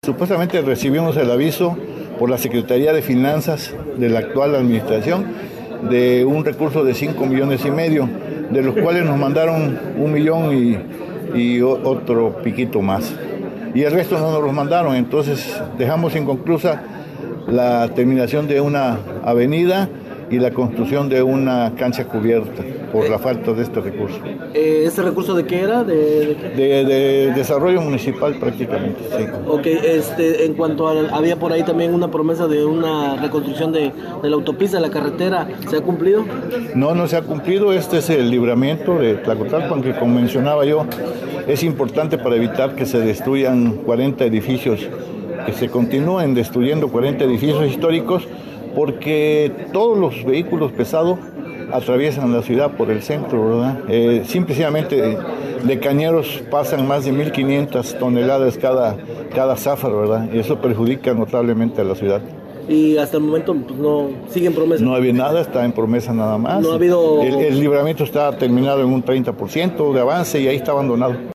Supuestamente recibimos el aviso por la Secretaría de Finanzas de la actual administración de un recurso de 5,5 millones, de los cuales nos mandaron 1 millón y otro piquito más. Y el resto no nos los mandaron, entonces dejamos inconclusa la terminación de una avenida y la construcción de una cancha cubierta por la falta de este recurso. ¿Este recurso de qué era? De desarrollo municipal prácticamente, sí. Ok, en cuanto a, había por ahí también una promesa de una reconstrucción de la autopista, de la carretera, ¿se ha cumplido? No se ha cumplido. Este es el libramiento de Tlacotalpan, que como mencionaba yo, es importante para evitar que se destruyan 40 edificios, que se continúen destruyendo 40 edificios históricos, porque todos los vehículos pesados atraviesan la ciudad por el centro, ¿verdad? Simplemente de cañeros pasan más de 1.500 toneladas cada zafra, ¿verdad? Y eso perjudica notablemente a la ciudad. Y hasta el momento pues, no siguen promesas. No había nada, está en promesa nada más. No ha habido... El libramiento está terminado en un 30% de avance y ahí está abandonado.